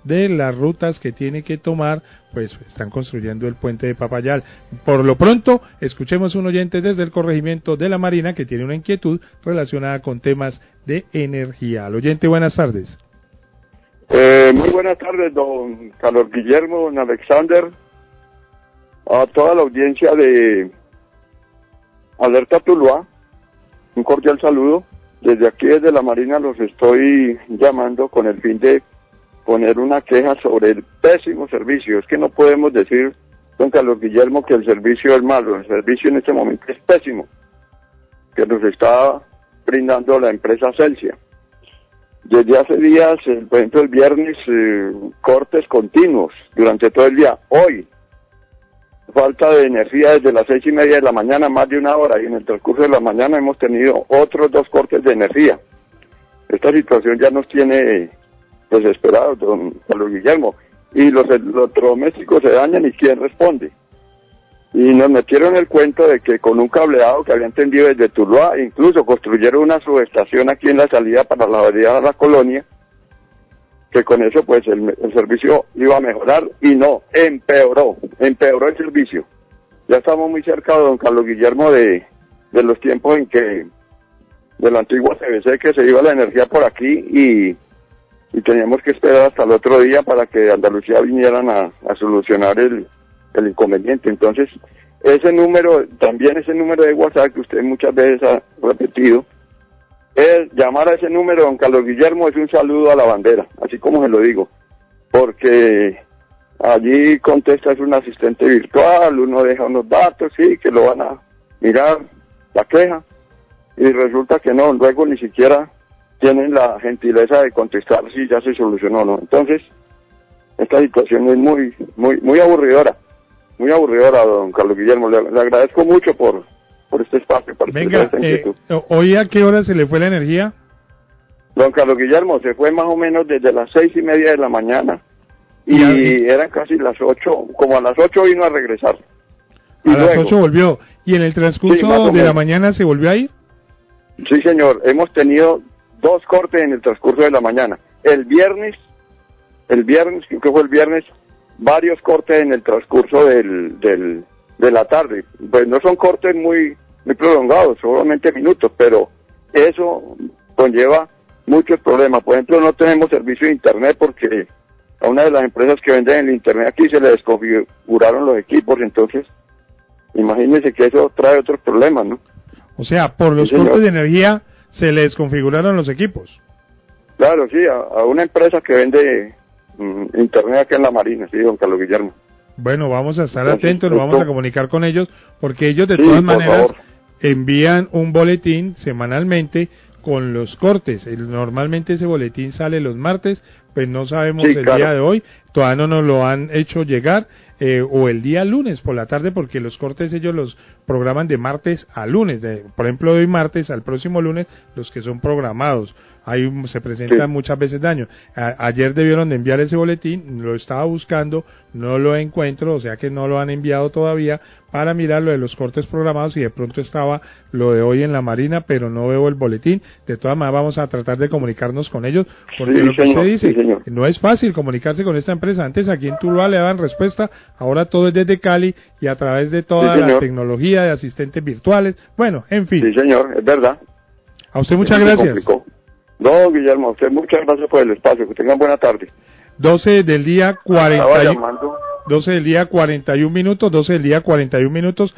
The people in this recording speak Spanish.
de las rutas que tiene que tomar, pues están construyendo el puente de Papayal. Por lo pronto, escuchemos un oyente desde el corregimiento de la Marina que tiene una inquietud relacionada con temas de energía. Al oyente, buenas tardes. Muy buenas tardes, don Carlos Guillermo, don Alexander, a toda la audiencia de Alerta Tuluá, un cordial saludo. Desde aquí, desde la Marina, los estoy llamando con el fin de poner una queja sobre el pésimo servicio. Es que no podemos decir, don Carlos Guillermo, que el servicio es malo. El servicio en este momento es pésimo, que nos está brindando la empresa Celsia. Desde hace días, por ejemplo, el viernes, cortes continuos durante todo el día. Hoy, falta de energía desde las 6:30 de la mañana, más de una hora, y en el transcurso de la mañana hemos tenido otros 2 cortes de energía. Esta situación ya nos tiene desesperados, don Carlos Guillermo, y los electrodomésticos se dañan y ¿quién responde? Y nos metieron el cuento de que con un cableado que habían tendido desde Tuluá, incluso construyeron una subestación aquí en la salida para la avenida de la Colonia, que con eso pues el servicio iba a mejorar, y no, empeoró el servicio. Ya estamos muy cerca, don Carlos Guillermo, de los tiempos en que, de la antigua CBC, que se iba la energía por aquí y teníamos que esperar hasta el otro día para que Andalucía vinieran a solucionar el inconveniente. Entonces, ese número de WhatsApp que usted muchas veces ha repetido, llamar a ese número, don Carlos Guillermo, es un saludo a la bandera, así como se lo digo, porque allí contesta, es un asistente virtual, uno deja unos datos, sí, que lo van a mirar, la queja, y resulta que no, luego ni siquiera tienen la gentileza de contestar si ya se solucionó o no. Entonces, esta situación es muy aburridora, don Carlos Guillermo. Le agradezco mucho por este espacio. Venga, ¿hoy a qué hora se le fue la energía? Don Carlos Guillermo, se fue más o menos desde las 6:30 de la mañana y eran casi las 8, como a las 8 vino a regresar. A las 8 volvió. ¿Y en el transcurso de la mañana se volvió a ir? Sí, señor, hemos tenido 2 cortes en el transcurso de la mañana. El viernes, creo que fue el viernes, varios cortes en el transcurso de la tarde. Pues no son cortes muy prolongados, solamente minutos, pero eso conlleva muchos problemas. Por ejemplo, no tenemos servicio de internet porque a una de las empresas que venden el internet aquí se le desconfiguraron los equipos, entonces imagínense que eso trae otros problemas, ¿no? O sea, por los cortes de energía se le desconfiguraron los equipos. Claro, sí, a una empresa que vende internet aquí en la Marina, sí, don Carlos Guillermo. Bueno, vamos a estar atentos, nos vamos a comunicar con ellos, porque ellos de todas maneras envían un boletín semanalmente con los cortes. Normalmente ese boletín sale los martes, pues no sabemos día de hoy, todavía no nos lo han hecho llegar, o el día lunes por la tarde, porque los cortes ellos los programan de martes a lunes, por ejemplo de hoy martes al próximo lunes, los que son programados. Ahí se presentan muchas veces daños. Ayer debieron de enviar ese boletín, lo estaba buscando, no lo encuentro, o sea que no lo han enviado todavía para mirar lo de los cortes programados, y de pronto estaba lo de hoy en la Marina, pero no veo el boletín. De todas maneras vamos a tratar de comunicarnos con ellos, porque lo que usted dice, no es fácil comunicarse con esta empresa. Antes aquí en Tuluá le daban respuesta, ahora todo es desde Cali y a través de toda la tecnología de asistentes virtuales. Bueno, en fin. Sí, señor, es verdad. A usted muchas gracias. No, Guillermo, a usted muchas gracias por el espacio. Que tengan buena tarde. 12 del día 41 minutos.